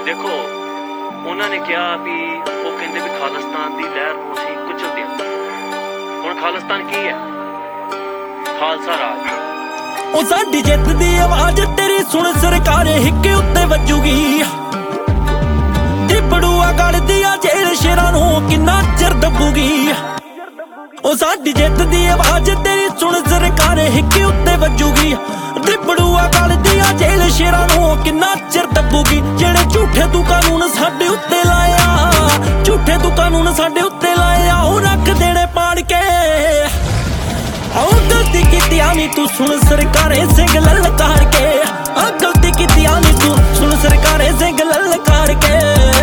देखो उन्होंने कहा भी वो कहते भी खालिस्तान की लहर को असीं कुचलदे हां। हुण खालिस्तान की है? खालसा राज। ओ साडी जित दी आवाज तेरी सुन सरकार हिक्के उत्ते वजूगी। टिपड़ूआ गलदी आ जेल शेरां नूं किन्ना चिर दबूगी। ओ साडी जित दी आवाज तेरी सुन सरकार हिक्के उत्ते वजूगी। टिपड़ूआ गलदी आ जेल शेरां नूं किन्ना चिर दबूगी। जेड़े झूठे तू कानून साडे उत्ते लाया, झूठे तू कानून साडे उत्ते लाया, ओ रख देने पाड़ के। आओ गलती कीती आनी तू सुन सरकारे सिंह ललकार के। आ गलती कीती आनी तू सुन सरकारे सिंह ललकार के।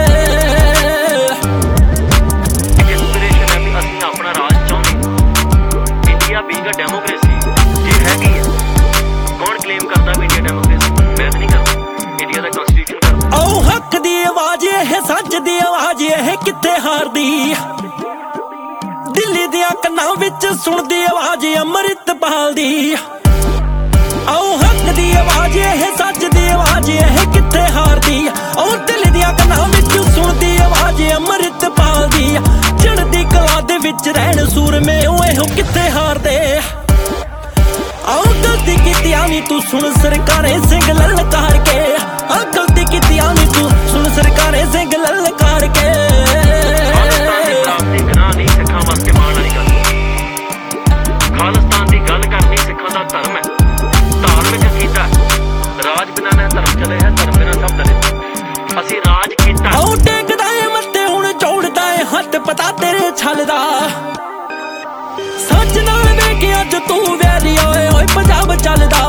इंस्पिरेशन है भी असीं अपना राज चाहुंदे। इंडिया बीइंग अ डेमोक्रेसी जे हैगी है, कौन क्लेम करता भी इंडिया डेमोक्रेसी? मैं तो नहीं करता, इंडिया दा कॉन्स्टिट्यूशन करता। आओ हक दी आवाज है, सच दी आवाज है, कित्थे हारदी। दिल्ली दियां कन्नां विच सुणदी आवाज अमृतपाल दी। आओ हक दी आवाज है, सच दी आवाज है, कित्थे हारदी। आओ दिल्ली दियां कन्नां विच सुणदी आवाज अमृतपाल दी। चढ़दी कला दे विच रहण सूरमे ओए हो कित्थे हारदे। आओ गलती कीती आनी तू सुन सरकारे सिंह ललकार के। आ गलती कीती आनी तू सुन सरकारे सिंह ललकार के। खालिस्तान की गल करनी सिखां दा धर्म है, धार्मिक कीता राज बिना ना धर्म चले है, धर्म बिना सब चले। असीं राज कीता। आओ टेकदा है मत्थे हुण जोड़दा है हत्थ पता तेरे छलदा। सच नाल वेख अज तू वैरी ओए ओए पंजाब चलदा।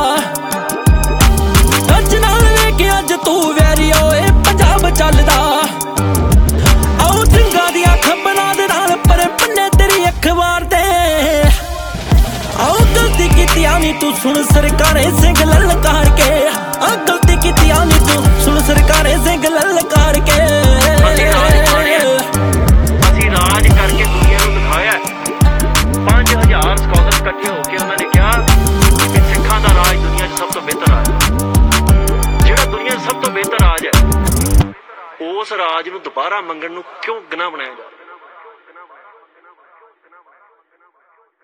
सच नाल वेख अज तू वैरी ओए पंजाब चलदा। आओ सिंघां दियां खबरां दे नाल पर पन्ने तेरी अखबार दे। आओ गलती कीती आनी तू सुन सरकारे सिंह ललकार के। आ गलती कीती आनी तू सुन सरकारे सिंह ललकार के। असीं राज करके दुनिया नूं दिखाया। 5000 स्कॉलर इकट्ठे होके उन्होंने कहा कि सिखां दा राज दुनिया च सब तो बेहतर राज है। जिहड़ा दुनिया च सब तो बेहतर राज है, उस राज नूं दोबारा मंगण नूं क्यों गनाह बनाया जा रहा?